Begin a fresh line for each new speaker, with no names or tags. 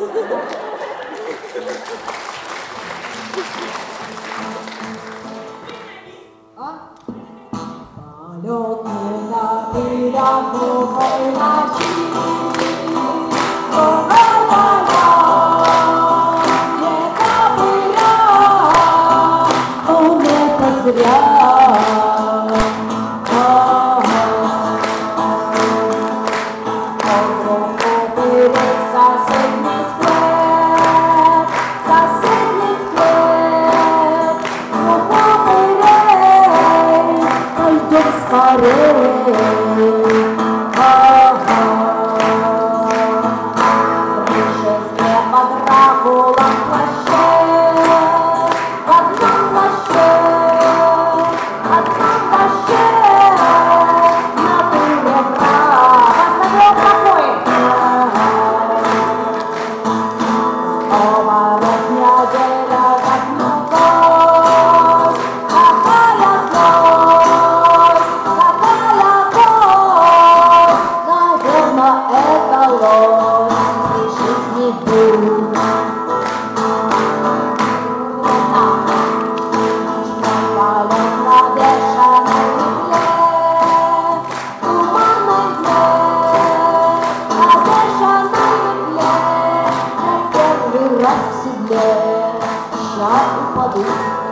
Полетный на пирамидной ночи, зря. Соседний склеп, ну побырей, пойдем скорей. Выше с неба Дракула в плаще, в одном плаще, на дыре прав. Оставил какой? Поворот неделя, как любовь, какая злость, наверно, это ложь и жизни дух. Полет на бешеной метле, туманной дне, на бешеной метле, я первый раз в седле, ща упаду.